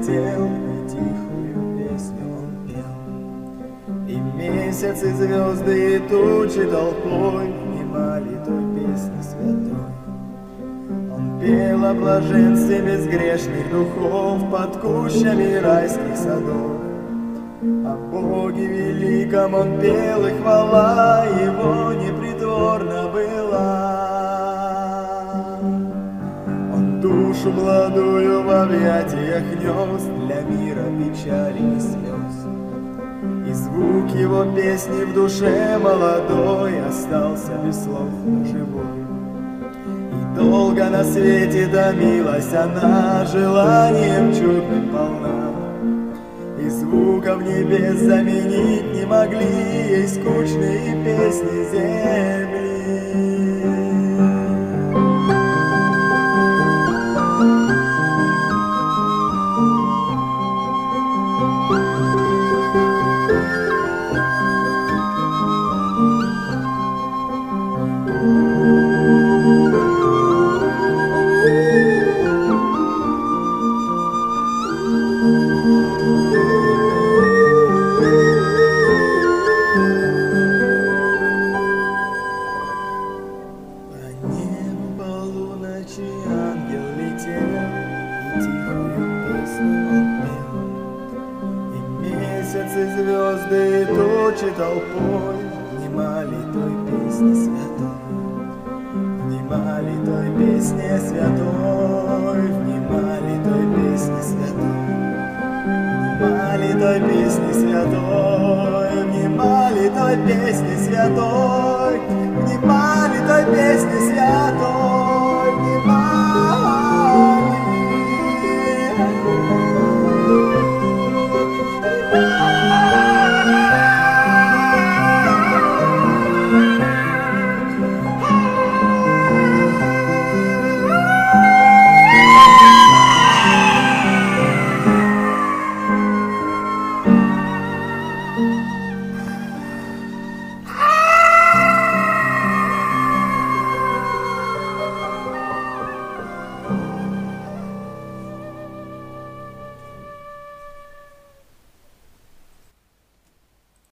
летел, и тихую песню он пел. И месяц, и звезды, и тучи толпой внимали той песни святой. Он пел о блаженстве безгрешных духов под кущами райских садов. О Боге великом он пел, и хвала его непритворна была. Он душу молодую в объятиях нес для мира печали и слез. И звук его песни в душе молодой остался без слов, но живой. И долго на свете томилась она, желанием чудным полна. И звуков небес заменить не могли ей скучные песни земли. Ангел летел, и тихую песню он пел. И месяц, и звезды, и тучи толпой внимали той песне святой. Внимали той песне святой, внимали той песне святой. Внимали той песне святой, внимали той песне святой.